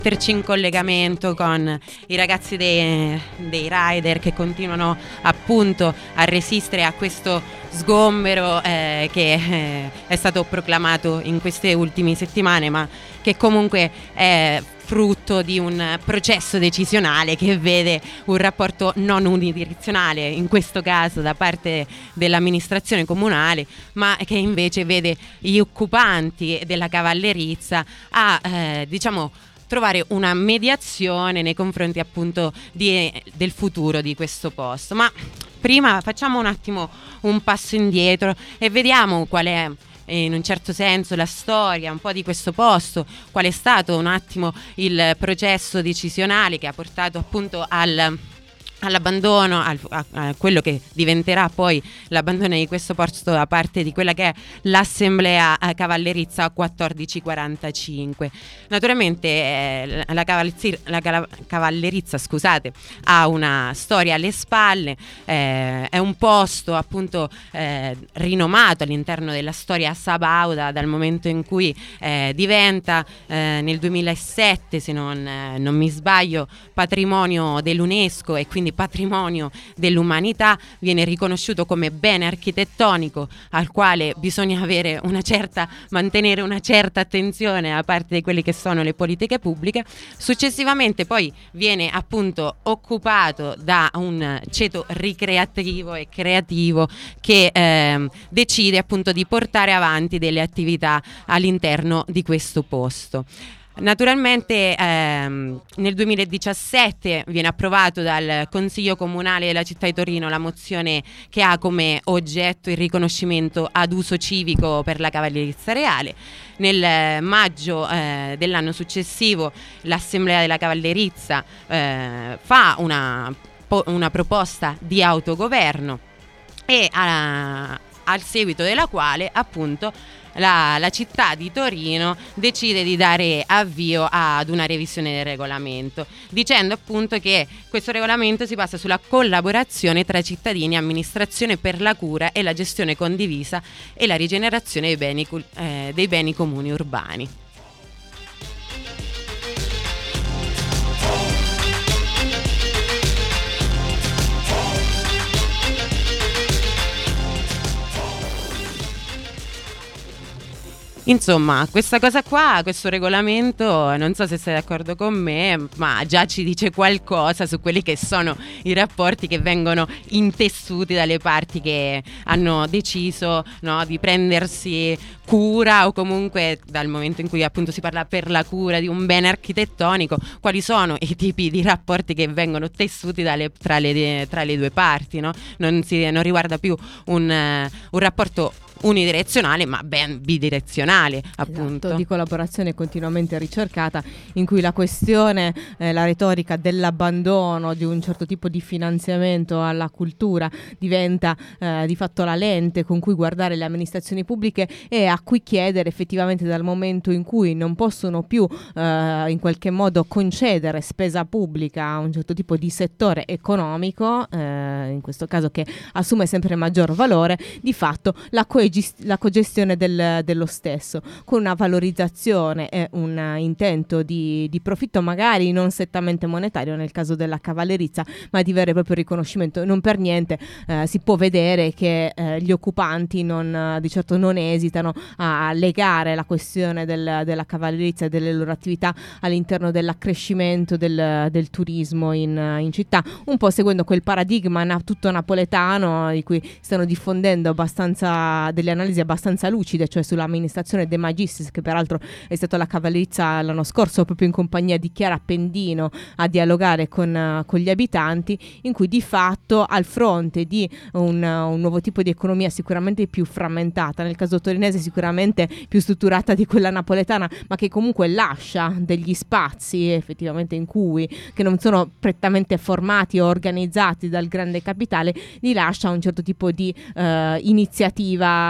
metterci in collegamento con i ragazzi dei rider che continuano appunto a resistere a questo sgombero che è stato proclamato in queste ultime settimane, ma che comunque è frutto di un processo decisionale che vede un rapporto non unidirezionale, in questo caso da parte dell'amministrazione comunale, ma che invece vede gli occupanti della cavallerizza a trovare una mediazione nei confronti appunto del futuro di questo posto. Ma prima facciamo un attimo un passo indietro e vediamo qual è in un certo senso la storia un po' di questo posto, qual è stato un attimo il processo decisionale che ha portato appunto all'abbandono, a quello che diventerà poi l'abbandono di questo posto da parte di quella che è l'Assemblea Cavallerizza 1445. Naturalmente la cavallerizza, scusate, ha una storia alle spalle, è un posto appunto rinomato all'interno della storia sabauda dal momento in cui diventa nel 2007, se non mi sbaglio, patrimonio dell'UNESCO e quindi patrimonio dell'umanità, viene riconosciuto come bene architettonico al quale bisogna mantenere una certa attenzione da parte di quelle che sono le politiche pubbliche. Successivamente poi viene appunto occupato da un ceto ricreativo e creativo che decide appunto di portare avanti delle attività all'interno di questo posto. Naturalmente nel 2017 viene approvato dal Consiglio Comunale della città di Torino la mozione che ha come oggetto il riconoscimento ad uso civico per la cavallerizza reale. Nel maggio dell'anno successivo l'Assemblea della Cavallerizza fa una proposta di autogoverno e al seguito della quale appunto la città di Torino decide di dare avvio ad una revisione del regolamento, dicendo appunto che questo regolamento si basa sulla collaborazione tra cittadini e amministrazione per la cura e la gestione condivisa e la rigenerazione dei beni comuni urbani. Insomma, questa cosa qua, questo regolamento, non so se sei d'accordo con me, ma già ci dice qualcosa su quelli che sono i rapporti che vengono intessuti dalle parti che hanno deciso, no, di prendersi cura, o comunque dal momento in cui appunto si parla per la cura di un bene architettonico, quali sono i tipi di rapporti che vengono tessuti tra le due parti, no? Non riguarda più un rapporto unidirezionale, ma ben bidirezionale, appunto. Esatto, di collaborazione continuamente ricercata, in cui la questione, la retorica dell'abbandono di un certo tipo di finanziamento alla cultura diventa di fatto la lente con cui guardare le amministrazioni pubbliche e a cui chiedere effettivamente, dal momento in cui non possono più in qualche modo concedere spesa pubblica a un certo tipo di settore economico, in questo caso che assume sempre maggior valore, di fatto la cogestione dello stesso, con una valorizzazione e un intento di profitto magari non strettamente monetario nel caso della cavallerizza, ma di vero e proprio riconoscimento. Non per niente si può vedere che gli occupanti di certo non esitano a legare la questione della cavallerizza e delle loro attività all'interno dell'accrescimento del turismo in città, un po' seguendo quel paradigma tutto napoletano di cui stanno diffondendo delle analisi abbastanza lucide, cioè sull'amministrazione De Magistris, che peraltro è stata la cavallerizza l'anno scorso proprio in compagnia di Chiara Appendino a dialogare con gli abitanti, in cui di fatto al fronte di un nuovo tipo di economia sicuramente più frammentata, nel caso torinese sicuramente più strutturata di quella napoletana, ma che comunque lascia degli spazi effettivamente che non sono prettamente formati o organizzati dal grande capitale, li lascia un certo tipo di iniziativa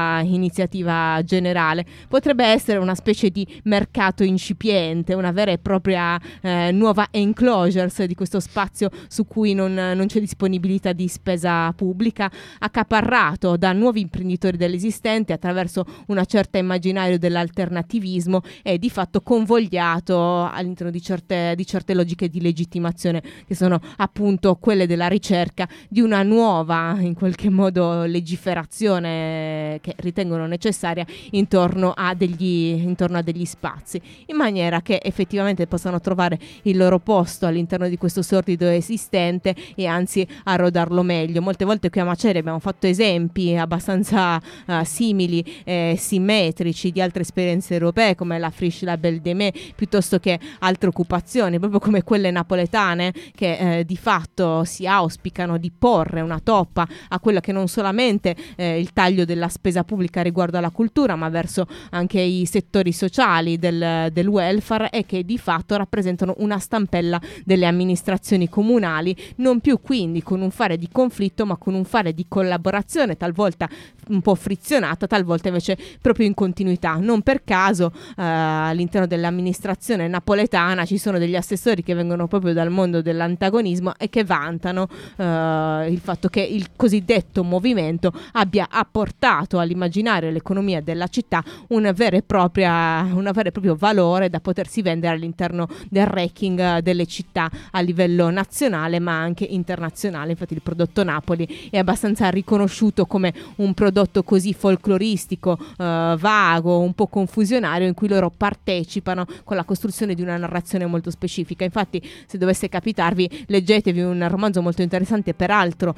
nuova iniziativa generale. Potrebbe essere una specie di mercato incipiente, una vera e propria nuova enclosures di questo spazio su cui non c'è disponibilità di spesa pubblica, accaparrato da nuovi imprenditori dell'esistente attraverso una certa immaginario dell'alternativismo e di fatto convogliato all'interno di certe logiche di legittimazione che sono appunto quelle della ricerca di una nuova in qualche modo legiferazione che ritengono necessaria intorno a degli spazi, in maniera che effettivamente possano trovare il loro posto all'interno di questo sordido esistente e anzi arrodarlo meglio. Molte volte qui a Maceri abbiamo fatto esempi abbastanza simili e simmetrici di altre esperienze europee come la Frisch Label de Me, piuttosto che altre occupazioni proprio come quelle napoletane che di fatto si auspicano di porre una toppa a quello che non solamente il taglio della spesa pubblica riguardo alla cultura, ma verso anche i settori sociali del welfare, e che di fatto rappresentano una stampella delle amministrazioni comunali, non più quindi con un fare di conflitto ma con un fare di collaborazione, talvolta un po' frizionata, talvolta invece proprio in continuità. Non per caso all'interno dell'amministrazione napoletana ci sono degli assessori che vengono proprio dal mondo dell'antagonismo e che vantano il fatto che il cosiddetto movimento abbia apportato all'immaginario e all'economia della città un vero e proprio valore da potersi vendere all'interno del ranking delle città a livello nazionale ma anche internazionale. Infatti il prodotto Napoli è abbastanza riconosciuto come un prodotto così folcloristico, vago, un po' confusionario, in cui loro partecipano con la costruzione di una narrazione molto specifica. Infatti, se dovesse capitarvi, leggetevi un romanzo molto interessante, peraltro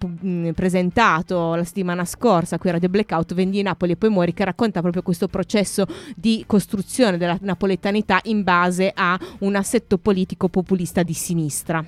presentato la settimana scorsa qui a Radio Blackout, Vendi Napoli e poi muori, che racconta proprio questo processo di costruzione della napoletanità in base a un assetto politico populista di sinistra.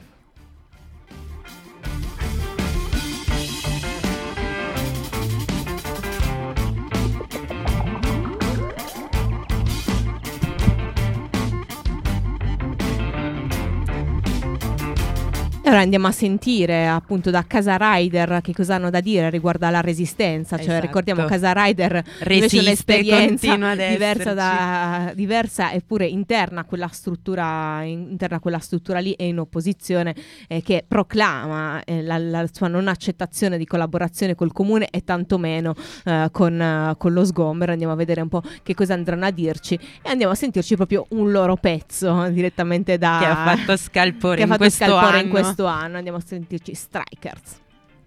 E ora andiamo a sentire appunto da Casa Rider che cosa hanno da dire riguardo alla resistenza. Cioè, esatto. Ricordiamo Casa Rider invece un'esperienza diversa eppure interna a quella struttura lì e in opposizione, che proclama la sua non accettazione di collaborazione col comune e tantomeno con lo sgombero. Andiamo a vedere un po' che cosa andranno a dirci e andiamo a sentirci proprio un loro pezzo direttamente da che ha fatto scalpore in questo anno. Andiamo a sentirci Strikers.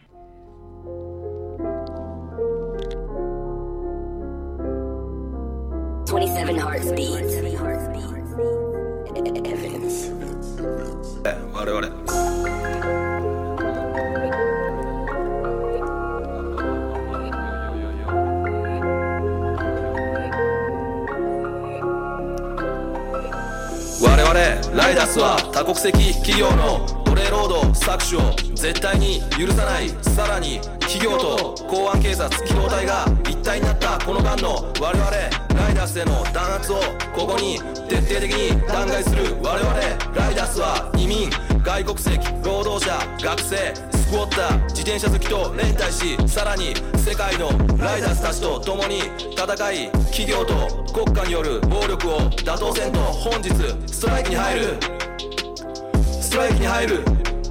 Evidence. 我々ライダースは多国籍企業の奴隷労働搾取を絶対に許さない。さらに企業と公安警察機動隊が一体になったこの間の我々ライダースへの弾圧をここに徹底的に弾劾する。我々ライダースは移民、外国籍、労働者、学生、スクォッター、自転車好きと連帯し、さらに世界のライダースたちと共に戦い、企業と国家による暴力を打倒せんと本日ストライキに入る。ストライキに入る。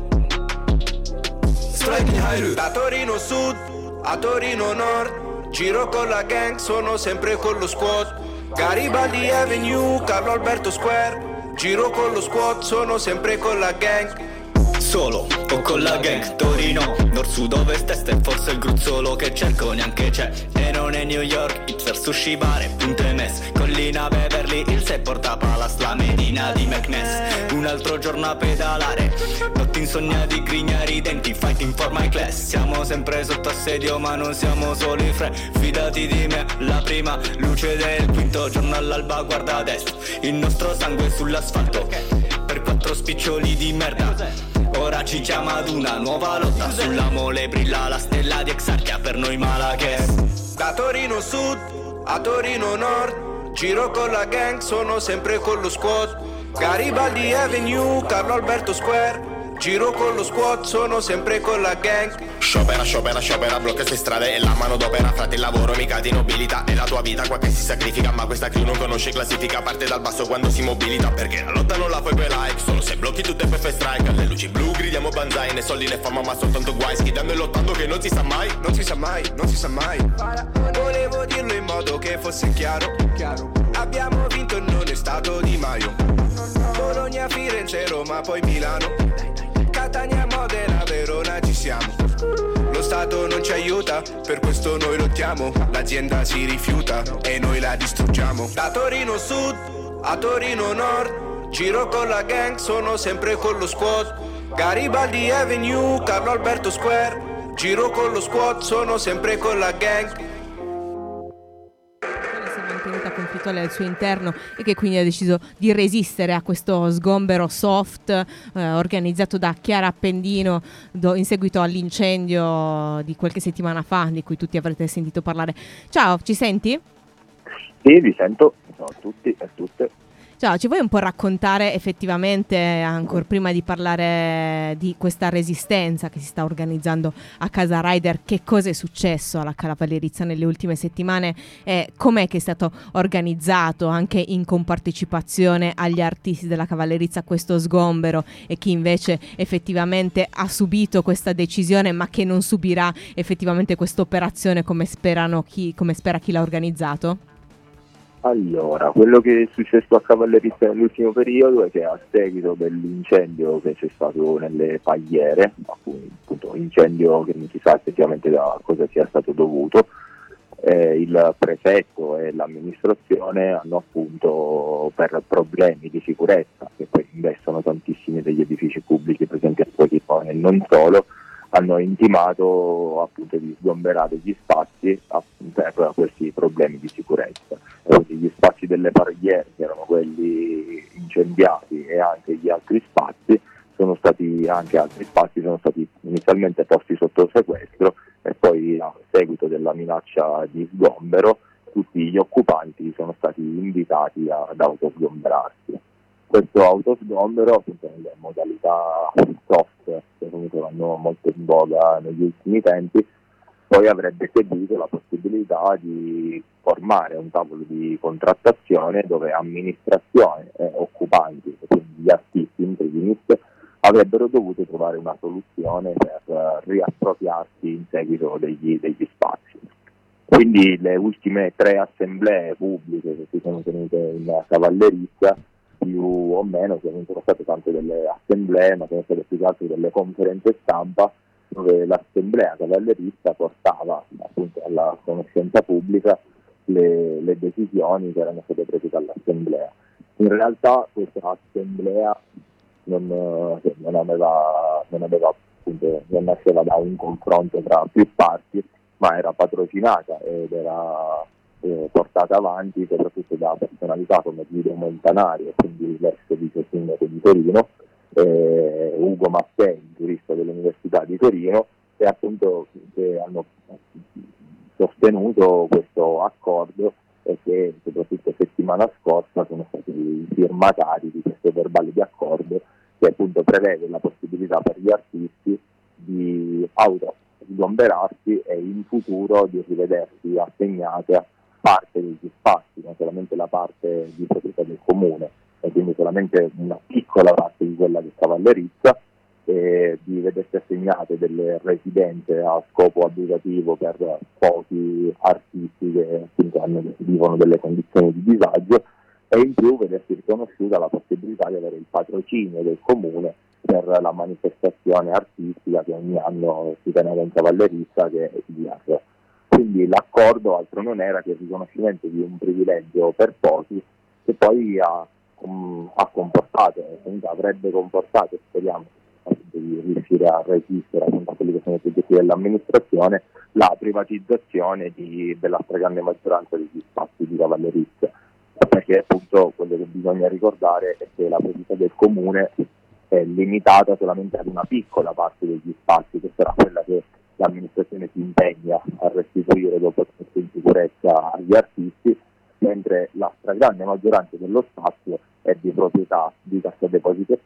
ストライキに入る。Da Torino Sud a Torino Nord, giro con la gang, sono sempre con lo squad. Garibaldi Avenue, Carlo Alberto Square, giro con lo squad, sono sempre con la gang. Solo o con la gang. Torino, nord, sud, ovest, est e forse il gruzzolo che cerco neanche c'è. E non è New York, Ipser, Sushi Bar, Punto MS, Collina, Beverly Hills e Porta Palace, la Medina di McNess. Un altro giorno a pedalare, notti insognati, grignari i denti, fighting for my class. Siamo sempre sotto assedio ma non siamo soli fre. Fidati di me, la prima luce del quinto giorno all'alba, guarda a destra. Il nostro sangue sull'asfalto, per 4 spiccioli di merda. Ora ci chiama ad una nuova lotta. Sulla mole brilla la stella di Exarchia, per noi Malaches. Da Torino Sud a Torino Nord, giro con la gang, sono sempre con lo squad. Garibaldi Avenue, Carlo Alberto Square, Giro con lo squad, sono sempre con la gang. Sciopera, blocca queste strade e la mano d'opera. Frate, il lavoro mica ti nobilita, è la tua vita qua che si sacrifica. Ma questa crew non conosce classifica, parte dal basso quando si mobilita. Perché la lotta non la fai per like, solo se blocchi tutte FF strike. Alle luci blu gridiamo banzai, né soldi né fama ma soltanto guai. Schidando e lottando che non si sa mai. Non si sa mai. Volevo dirlo in modo che fosse chiaro. Abbiamo vinto e non è stato Di Maio. Bologna, Firenze, Roma, poi Milano. Catania, Modena, Verona, ci siamo. Lo Stato non ci aiuta, per questo noi lottiamo. L'azienda si rifiuta e noi la distruggiamo. Da Torino Sud a Torino Nord, giro con la gang, sono sempre con lo squad. Garibaldi Avenue, Carlo Alberto Square, giro con lo squad, sono sempre con la gang. Conflittuale al suo interno e che quindi ha deciso di resistere a questo sgombero soft organizzato da Chiara Appendino in seguito all'incendio di qualche settimana fa, di cui tutti avrete sentito parlare. Ciao, ci senti? Sì, vi sento. Ciao a tutti e a tutte. Ciao, ci vuoi un po' raccontare effettivamente, ancora prima di parlare di questa resistenza che si sta organizzando a Casa Rider, che cosa è successo alla Cavallerizza nelle ultime settimane e com'è che è stato organizzato anche in compartecipazione agli artisti della Cavallerizza questo sgombero e chi invece effettivamente ha subito questa decisione ma che non subirà effettivamente questa operazione come spera chi l'ha organizzato? Allora, quello che è successo a Cavallerizza nell'ultimo periodo è che a seguito dell'incendio che c'è stato nelle Pagliere, appunto incendio che non si sa effettivamente da cosa sia stato dovuto, il prefetto e l'amministrazione hanno appunto, per problemi di sicurezza che poi investono tantissimi degli edifici pubblici presenti a Torino e non solo, hanno intimato appunto di sgomberare gli spazi per questi problemi di sicurezza. Quindi gli spazi delle Pagliere, che erano quelli incendiati, e anche gli altri spazi sono stati inizialmente posti sotto sequestro e poi a seguito della minaccia di sgombero tutti gli occupanti sono stati invitati ad autosgomberarsi. Questo autosgombero, appunto nelle modalità soft, che comunque vanno molto in voga negli ultimi tempi, poi avrebbe seguito la possibilità di formare un tavolo di contrattazione dove amministrazione e occupanti, quindi gli artisti in primis, avrebbero dovuto trovare una soluzione per riappropriarsi in seguito degli spazi. Quindi le ultime 3 assemblee pubbliche che si sono tenute in Cavallerizza, più o meno, che non sono state tante delle assemblee, ma sono state più che altro delle conferenze stampa, dove l'assemblea cavallerista portava appunto alla conoscenza pubblica le decisioni che erano state prese dall'assemblea. In realtà questa assemblea non nasceva da un confronto tra più parti, ma era patrocinata ed era portata avanti soprattutto da personalità come Guido Montanari, e quindi l'ex vice sindaco di Torino, Ugo Mattei, giurista dell'Università di Torino, e appunto che hanno sostenuto questo accordo e che soprattutto settimana scorsa sono stati i firmatari di questo verbale di accordo che appunto prevede la possibilità per gli artisti di autosgomberarsi e in futuro di rivedersi assegnate parte degli spazi, non solamente la parte di proprietà del comune, e quindi solamente una piccola parte di quella di Cavallerizza, e di vedersi assegnate delle residenze a scopo abitativo per pochi artisti che appunto vivono delle condizioni di disagio, e in più vedersi riconosciuta la possibilità di avere il patrocinio del comune per la manifestazione artistica che ogni anno si teneva in Cavallerizza, che è il IAR. Quindi l'accordo altro non era che il riconoscimento di un privilegio per pochi, che poi ha comportato, comunque avrebbe comportato, speriamo di riuscire a resistere a quelli che sono i progetti dell'amministrazione, la privatizzazione della stragrande maggioranza degli spazi di Cavallerizza, perché appunto quello che bisogna ricordare è che la proprietà del comune è limitata solamente ad una piccola parte degli spazi, che sarà quella che l'amministrazione si impegna a restituire dopo il messo in sicurezza agli artisti, mentre la stragrande maggioranza dello spazio è di proprietà di Cassa Depositi e Prestiti,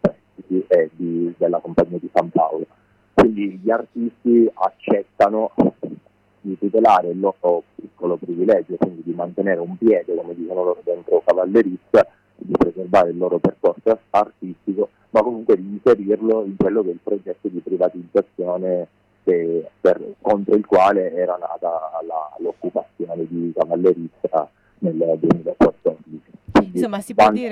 artisti e della compagnia di San Paolo. Quindi gli artisti accettano di tutelare il loro piccolo privilegio, quindi di mantenere un piede, come dicono loro, dentro Cavallerizza, di preservare il loro percorso artistico, ma comunque di inserirlo in quello che è il progetto di privatizzazione contro il quale era nata l'occupazione di Cavallerizza nel 2014. Quindi, insomma,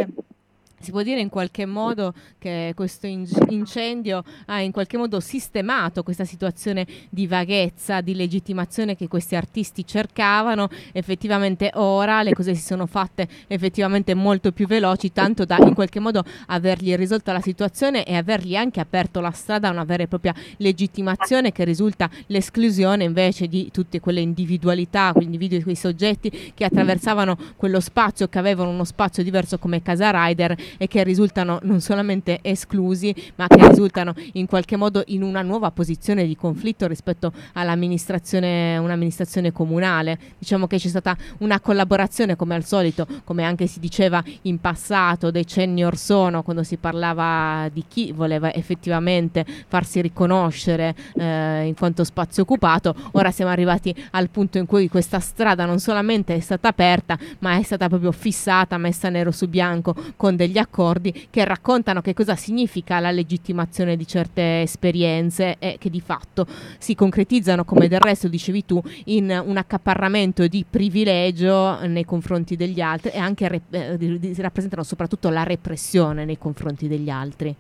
si può dire in qualche modo che questo incendio ha in qualche modo sistemato questa situazione di vaghezza, di legittimazione che questi artisti cercavano. Effettivamente ora le cose si sono fatte effettivamente molto più veloci, tanto da in qualche modo avergli risolto la situazione e avergli anche aperto la strada a una vera e propria legittimazione, che risulta l'esclusione invece di tutte quelle individualità, quindi individui di quei soggetti che attraversavano quello spazio, che avevano uno spazio diverso come Casa Rider, e che risultano non solamente esclusi, ma che risultano in qualche modo in una nuova posizione di conflitto rispetto un'amministrazione comunale. Diciamo che c'è stata una collaborazione, come al solito, come anche si diceva in passato, decenni or sono, quando si parlava di chi voleva effettivamente farsi riconoscere in quanto spazio occupato. Ora siamo arrivati al punto in cui questa strada non solamente è stata aperta, ma è stata proprio fissata, messa nero su bianco con degli accordi che raccontano che cosa significa la legittimazione di certe esperienze e che di fatto si concretizzano, come del resto dicevi tu, in un accaparramento di privilegio nei confronti degli altri e anche rappresentano soprattutto la repressione nei confronti degli altri.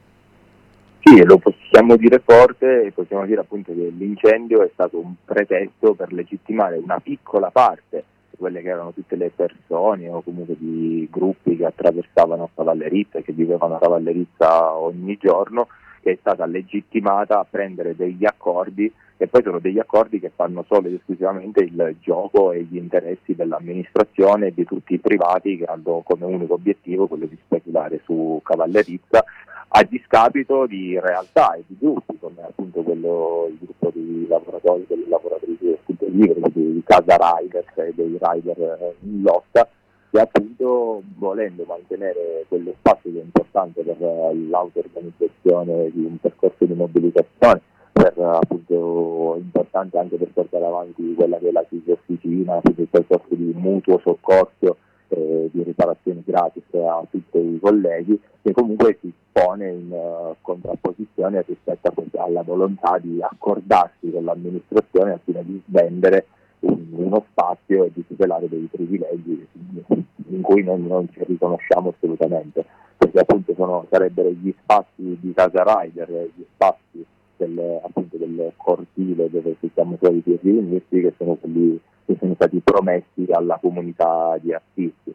Sì, lo possiamo dire forte e possiamo dire appunto che l'incendio è stato un pretesto per legittimare una piccola parte, quelle che erano tutte le persone o comunque di gruppi che attraversavano Cavallerizza e che vivevano a Cavallerizza ogni giorno, che è stata legittimata a prendere degli accordi, che poi sono degli accordi che fanno solo ed esclusivamente il gioco e gli interessi dell'amministrazione e di tutti i privati, che hanno come unico obiettivo quello di speculare su Cavallerizza a discapito di realtà e di gruppi come appunto il gruppo di lavoratori, delle lavoratrici del Punto Libero, di Casa Riders e dei rider in lotta, che appunto, volendo mantenere quello spazio che è importante per l'auto-organizzazione di un percorso di mobilitazione, per appunto importante anche per portare avanti quella che è la crisi officina, appunto il percorso di mutuo soccorso, di riparazioni gratis a tutti i colleghi, che comunque si pone in contrapposizione rispetto alla volontà di accordarsi con l'amministrazione al fine di svendere uno spazio e di tutelare dei privilegi in cui non ci riconosciamo assolutamente, perché appunto sarebbero gli spazi di Casa Rider, gli spazi del cortile dove ci siamo soliti riunirsi, che sono quelli che sono stati promessi alla comunità di artisti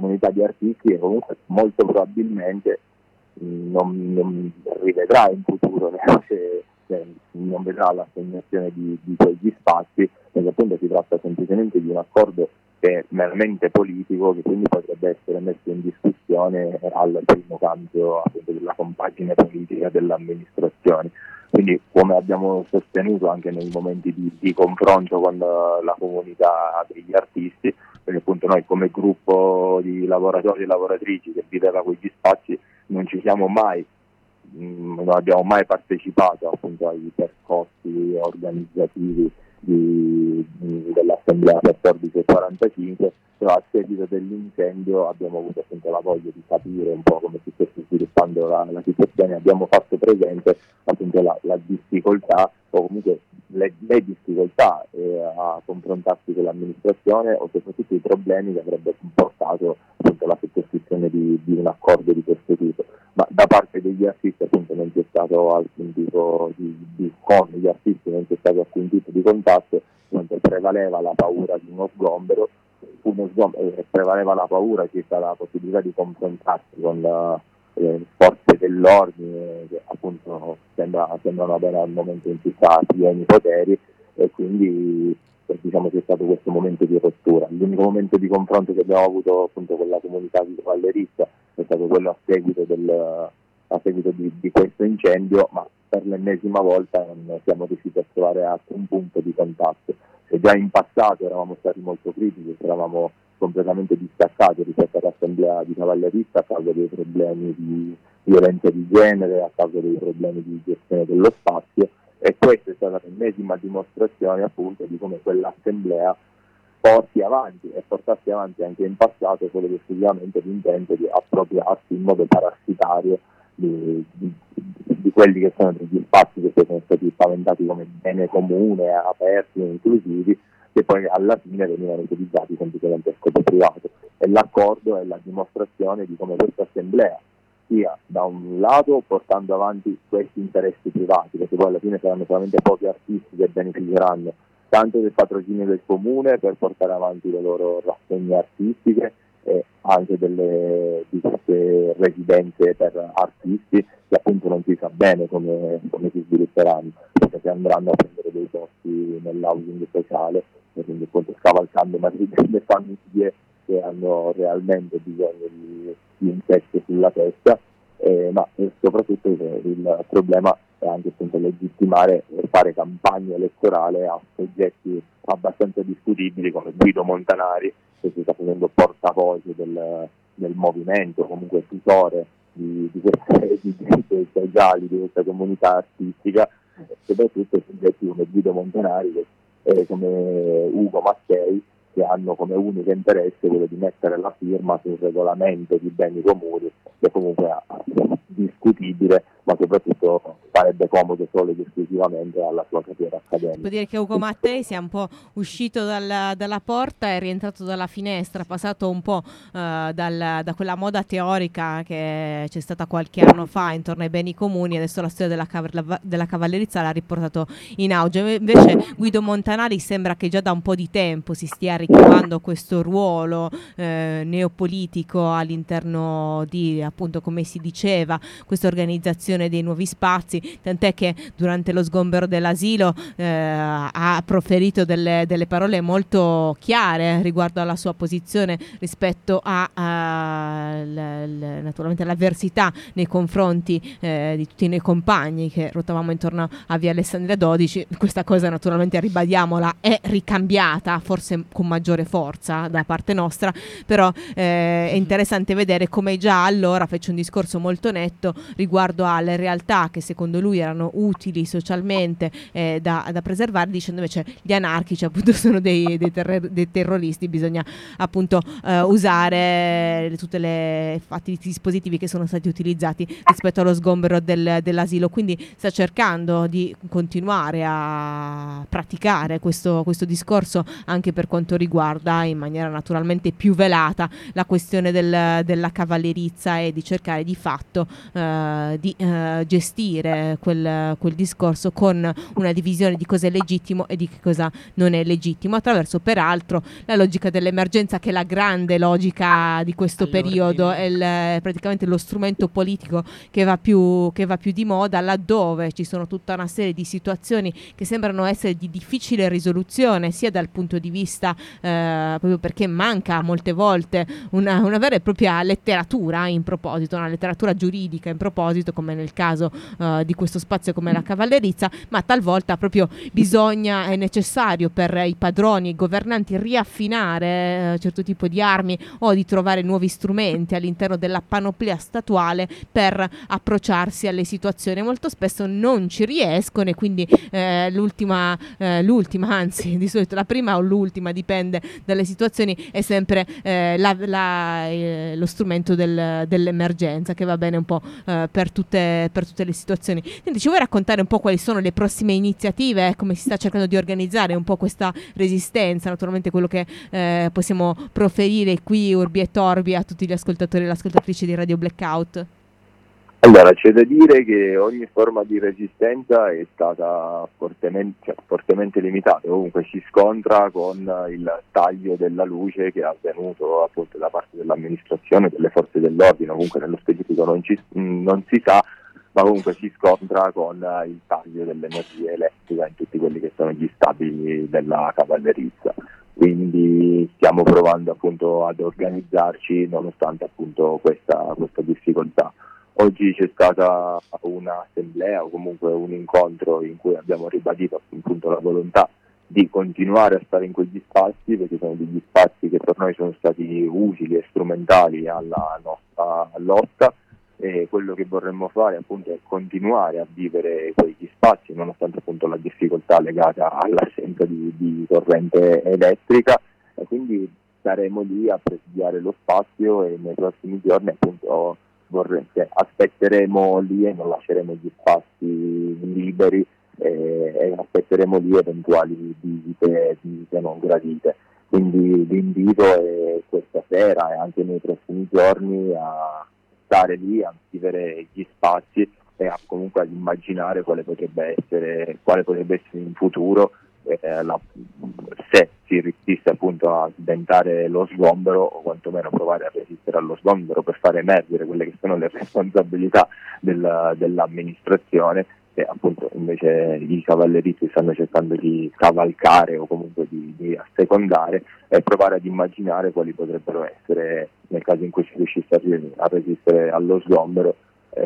che comunque molto probabilmente non rivedrà in futuro, neanche non vedrà l'assegnazione di quegli spazi, perché appunto si tratta semplicemente di un accordo che è meramente politico, che quindi potrebbe essere messo in discussione al primo cambio appunto della compagine politica dell'amministrazione. Quindi, come abbiamo sostenuto anche nei momenti di confronto con la comunità degli artisti, perché appunto noi come gruppo di lavoratori e lavoratrici che viveva quegli spazi non abbiamo mai partecipato appunto ai percorsi organizzativi dell'Assemblea 1445, però a seguito dell'incendio abbiamo avuto appunto la voglia di capire un po' come si stesse sviluppando la situazione. Abbiamo fatto presente appunto la difficoltà o comunque le difficoltà a confrontarsi con l'amministrazione, o soprattutto i problemi che avrebbe comportato appunto la sottoscrizione di un accordo di questo tipo. Ma da parte degli artisti appunto non c'è stato alcun tipo con gli artisti non c'è stato alcun tipo di contatto, mentre prevaleva la paura di uno sgombero, prevaleva la paura circa la possibilità di confrontarsi con forze dell'ordine che appunto sembrano avere al momento in città pieni poteri, e quindi diciamo c'è stato questo momento di rottura. L'unico momento di confronto che abbiamo avuto appunto con la comunità di Cavallerizza è stato quello a seguito di questo incendio, ma per l'ennesima volta non siamo riusciti a trovare alcun punto di contatto. Se già in passato eravamo stati molto critici, eravamo completamente distaccati rispetto all'assemblea di Cavallerizza a causa dei problemi violenza di genere, a causa dei problemi di gestione dello spazio, e questa è stata l'ennesima dimostrazione appunto di come quell'assemblea porti avanti e portassi avanti anche in passato solo ed esclusivamente l'intento di appropriarsi in modo parassitario di quelli che sono degli spazi che sono stati paventati come bene comune, aperti e inclusivi, che poi alla fine venivano utilizzati semplicemente a scopo privato. E l'accordo è la dimostrazione di come questa assemblea stia da un lato portando avanti questi interessi privati, perché poi alla fine saranno solamente pochi artisti che beneficeranno tanto del patrocinio del comune per portare avanti le loro rassegne artistiche e anche di queste residenze per artisti che appunto non si sa bene come si svilupperanno, perché se andranno a prendere dei posti nell'housing sociale e quindi appunto scavalcando magari delle famiglie che hanno realmente bisogno di un tetto sulla testa, ma soprattutto il problema è anche appunto legittimare e fare campagna elettorale a soggetti abbastanza discutibili come Guido Montanari, che si sta facendo portavoce del movimento, comunque tutore di queste esigenze sociali, di questa comunità artistica, e soprattutto soggetti come Guido Montanari e come Ugo Mattei, che hanno come unico interesse quello di mettere la firma sul regolamento di beni comuni, che comunque è discutibile, ma soprattutto farebbe comodo solo ed esclusivamente alla sua carriera accademica. Può dire che Ugo Mattei sia un po' uscito dalla porta e rientrato dalla finestra, passato un po' da quella moda teorica che c'è stata qualche anno fa intorno ai beni comuni, adesso la storia della cavallerizza l'ha riportato in auge. Invece Guido Montanari sembra che già da un po' di tempo si stia ricavando questo ruolo neopolitico all'interno di, appunto, come si diceva, questa organizzazione dei nuovi spazi, tant'è che durante lo sgombero dell'asilo ha proferito delle parole molto chiare riguardo alla sua posizione rispetto naturalmente all'avversità nei confronti di tutti i noi compagni che rotavamo intorno a via Alessandria 12. Questa cosa naturalmente, ribadiamola, è ricambiata forse con maggiore forza da parte nostra, però è interessante vedere come già allora fece un discorso molto netto riguardo alle realtà che secondo lui erano utili socialmente da preservare, dicendo invece gli anarchici appunto sono dei terroristi, bisogna appunto usare tutti i dispositivi che sono stati utilizzati rispetto allo sgombero dell'asilo. Quindi sta cercando di continuare a praticare questo discorso anche per quanto riguarda, in maniera naturalmente più velata, la questione della cavallerizza e di cercare di fatto di gestire quel discorso con una divisione di cosa è legittimo e di che cosa non è legittimo, attraverso peraltro la logica dell'emergenza, che è la grande logica di questo periodo, è praticamente lo strumento politico che va più di moda, laddove ci sono tutta una serie di situazioni che sembrano essere di difficile risoluzione, sia dal punto di vista proprio perché manca molte volte una vera e propria letteratura in proposito, una letteratura giuridica in proposito, come nel caso di questo spazio come la cavallerizza, ma talvolta proprio è necessario per i padroni e i governanti riaffinare certo tipo di armi o di trovare nuovi strumenti all'interno della panoplia statuale per approcciarsi alle situazioni. Molto spesso non ci riescono e quindi l'ultima, anzi di solito la prima o l'ultima, dipende dalle situazioni, è sempre lo strumento dell'emergenza, che va bene un po' per tutte le situazioni. Quindi ci vuoi raccontare un po' quali sono le prossime iniziative, come si sta cercando di organizzare un po' questa resistenza, naturalmente quello che possiamo proferire qui urbi e torbi a tutti gli ascoltatori e le ascoltatrici di Radio Blackout? Allora, c'è da dire che ogni forma di resistenza è stata fortemente limitata, comunque si scontra con il taglio della luce che è avvenuto appunto da parte dell'amministrazione, delle forze dell'ordine, comunque nello specifico non si sa, ma comunque si scontra con il taglio dell'energia elettrica in tutti quelli che sono gli stabili della cavallerizza. Quindi stiamo provando appunto ad organizzarci nonostante appunto questa difficoltà. Oggi c'è stata un'assemblea o comunque un incontro in cui abbiamo ribadito appunto la volontà di continuare a stare in quegli spazi, perché sono degli spazi che per noi sono stati utili e strumentali alla nostra lotta, e quello che vorremmo fare appunto è continuare a vivere quegli spazi nonostante appunto la difficoltà legata all'assenza di corrente elettrica, e quindi staremo lì a presidiare lo spazio e nei prossimi giorni appunto aspetteremo lì e non lasceremo gli spazi liberi e aspetteremo lì eventuali visite non gradite. Quindi l'invito è questa sera e anche nei prossimi giorni a stare lì, a vivere gli spazi e a comunque ad immaginare quale potrebbe essere in futuro se si riuscisse appunto a sventare lo sgombero, o quantomeno provare a resistere allo sgombero per far emergere quelle che sono le responsabilità dell'amministrazione, che appunto invece i cavalleristi stanno cercando di cavalcare o comunque di assecondare, e provare ad immaginare quali potrebbero essere, nel caso in cui si riuscisse a resistere allo sgombero,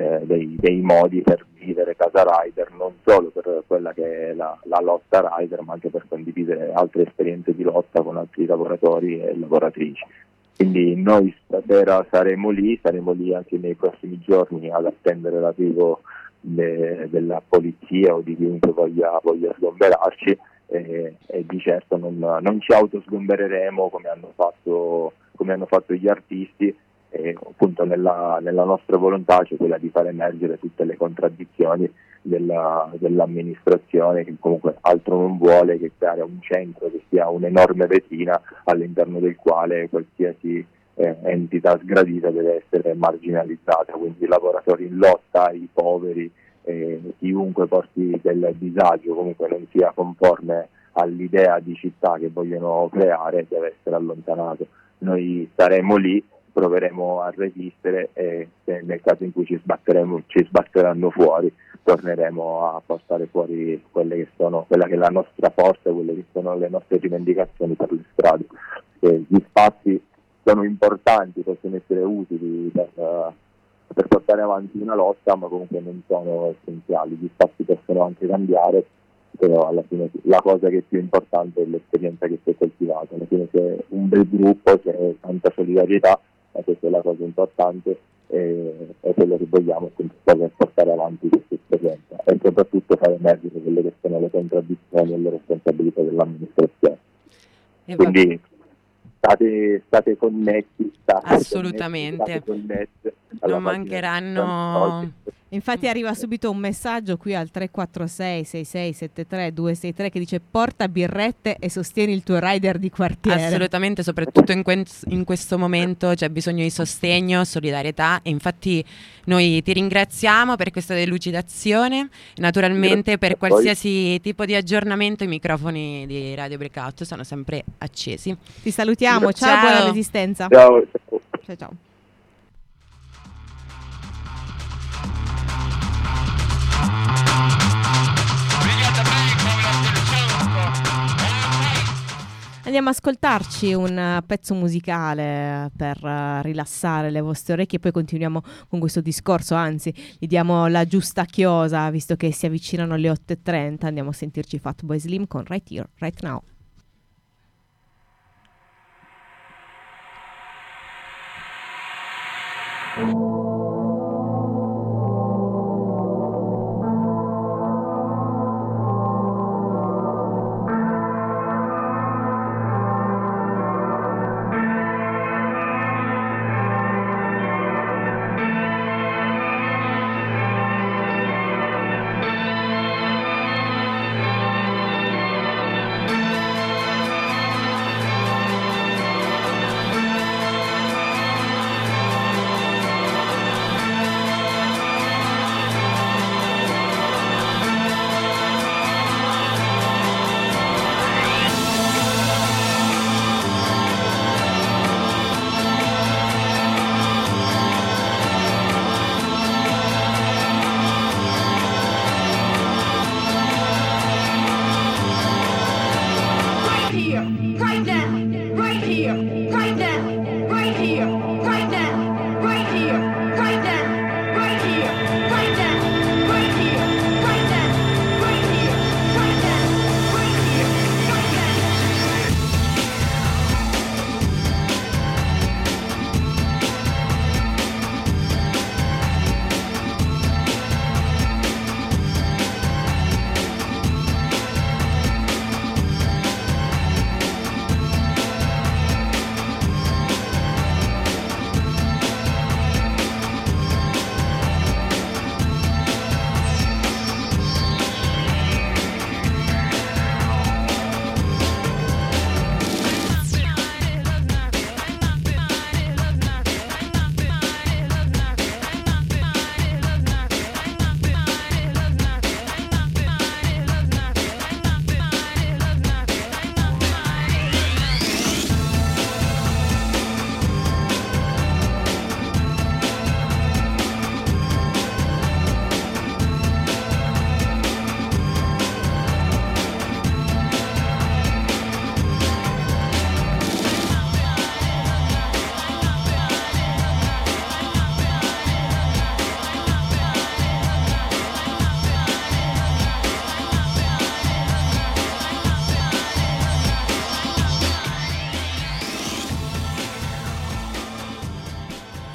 dei modi per vivere Casa Rider, non solo per quella che è la lotta Rider, ma anche per condividere altre esperienze di lotta con altri lavoratori e lavoratrici. Quindi noi stasera saremo lì anche nei prossimi giorni ad attendere l'arrivo della polizia o di chiunque voglia sgomberarci, e di certo non ci autosgombereremo come hanno fatto gli artisti, e appunto nella nostra volontà c'è quella di far emergere tutte le contraddizioni dell'amministrazione, che comunque altro non vuole che creare un centro che sia un'enorme vetrina all'interno del quale qualsiasi entità sgradita deve essere marginalizzata, quindi i lavoratori in lotta, i poveri, chiunque porti del disagio, comunque non sia conforme all'idea di città che vogliono creare, deve essere allontanato. Noi staremo lì, proveremo a resistere, e se nel caso in cui ci sbatteranno fuori, torneremo a portare fuori quella che è la nostra forza, quelle che sono le nostre rivendicazioni per le strade. Gli spazi sono importanti, possono essere utili per portare avanti una lotta, ma comunque non sono essenziali. Gli spazi possono anche cambiare, però alla fine la cosa che è più importante è l'esperienza che si è coltivata. Alla fine c'è un bel gruppo, c'è tanta solidarietà, e questa è la cosa importante, e quello che vogliamo appunto è portare avanti questa esperienza e soprattutto far emergere quelle che sono le contraddizioni e le responsabilità dell'amministrazione. Quindi state connessi, assolutamente connessi non mancheranno. Infatti arriva subito un messaggio qui al 346 6673 263 che dice: porta birrette e sostieni il tuo rider di quartiere. Assolutamente, soprattutto in questo momento c'è bisogno di sostegno, solidarietà, e infatti noi ti ringraziamo per questa delucidazione. Naturalmente per qualsiasi tipo di aggiornamento i microfoni di Radio Breakout sono sempre accesi. Ti salutiamo, ciao. Buona resistenza. Ciao. Ciao. Andiamo a ascoltarci un pezzo musicale per rilassare le vostre orecchie, e poi continuiamo con questo discorso, anzi gli diamo la giusta chiosa visto che si avvicinano le 8:30. Andiamo a sentirci Fatboy Slim con Right Here, Right Now.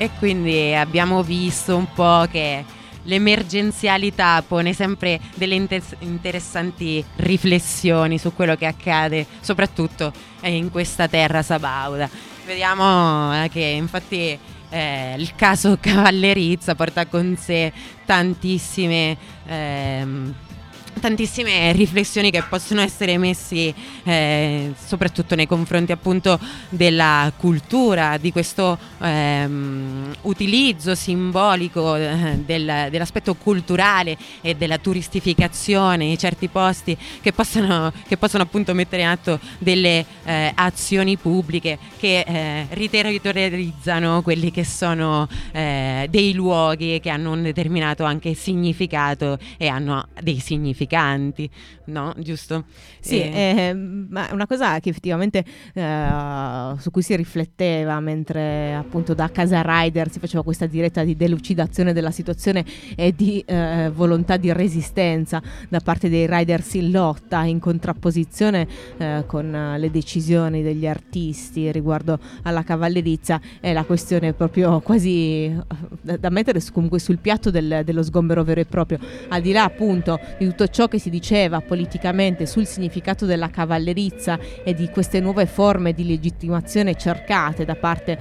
e quindi abbiamo visto un po' che l'emergenzialità pone sempre delle interessanti riflessioni su quello che accade, soprattutto in questa terra sabauda. Vediamo che infatti il caso Cavallerizza porta con sé tantissime riflessioni che possono essere messi soprattutto nei confronti appunto della cultura, di questo utilizzo simbolico dell'aspetto culturale e della turistificazione di certi posti che possono appunto mettere in atto delle azioni pubbliche che riterritorializzano quelli che sono dei luoghi che hanno un determinato anche significato e hanno dei significati, no? Giusto? Sì, ma una cosa che effettivamente su cui si rifletteva mentre appunto da Casa Rider si faceva questa diretta di delucidazione della situazione e di volontà di resistenza da parte dei riders in lotta, in contrapposizione con le decisioni degli artisti riguardo alla cavallerizza, è la questione proprio quasi da mettere comunque sul piatto dello sgombero vero e proprio, al di là appunto di tutto ciò che si diceva politicamente sul significato della cavallerizza e di queste nuove forme di legittimazione cercate da parte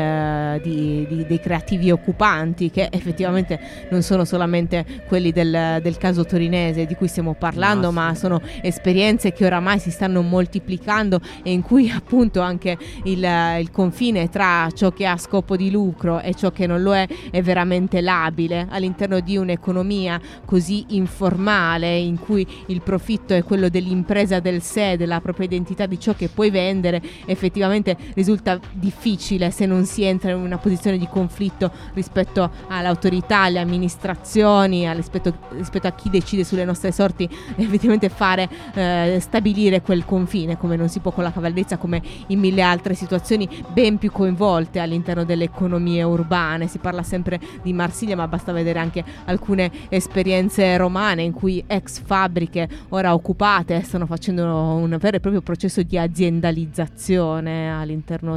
dei creativi occupanti, che effettivamente non sono solamente quelli del caso torinese di cui stiamo parlando, ma sono esperienze che oramai si stanno moltiplicando e in cui appunto anche il confine tra ciò che ha scopo di lucro e ciò che non lo è veramente labile all'interno di un'economia così informale, in cui il profitto è quello dell'impresa del sé, della propria identità, di ciò che puoi vendere. Effettivamente risulta difficile, se non si entra in una posizione di conflitto rispetto all'autorità, alle amministrazioni, rispetto a chi decide sulle nostre sorti, effettivamente fare stabilire quel confine, come non si può con la cavallerizza, come in mille altre situazioni ben più coinvolte all'interno delle economie urbane. Si parla sempre di Marsiglia, ma basta vedere anche alcune esperienze romane in cui ex fabbriche ora occupate stanno facendo un vero e proprio processo di aziendalizzazione all'interno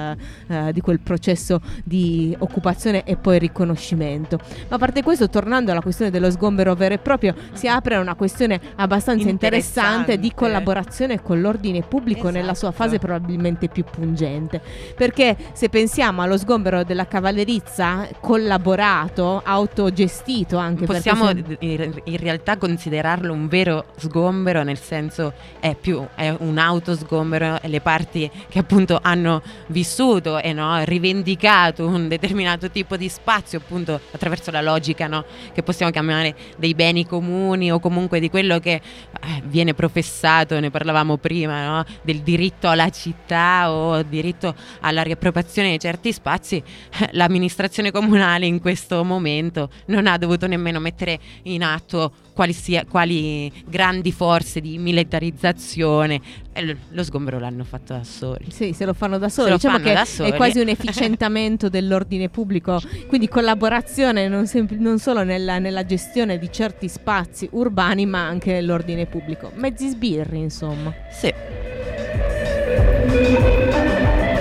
di quel processo di occupazione e poi riconoscimento. Ma a parte questo, tornando alla questione dello sgombero vero e proprio, si apre una questione abbastanza interessante di collaborazione con l'ordine pubblico, nella sua fase probabilmente più pungente, perché se pensiamo allo sgombero della cavallerizza collaborato, autogestito anche, possiamo in realtà considerarlo un vero sgombero, nel senso è un autosgombero, e le parti che appunto hanno vissuto e rivendicato un determinato tipo di spazio appunto attraverso la logica che possiamo chiamare dei beni comuni, o comunque di quello che viene professato, ne parlavamo prima, del diritto alla città o diritto alla riappropriazione di certi spazi. L'amministrazione comunale in questo momento non ha dovuto nemmeno mettere in atto quali grandi forze di militarizzazione, e lo sgombero l'hanno fatto da soli. Sì, se lo fanno da soli. Diciamo che è quasi un efficientamento dell'ordine pubblico, quindi collaborazione non solo nella gestione di certi spazi urbani, ma anche nell'ordine pubblico. Mezzi sbirri, insomma. Sì.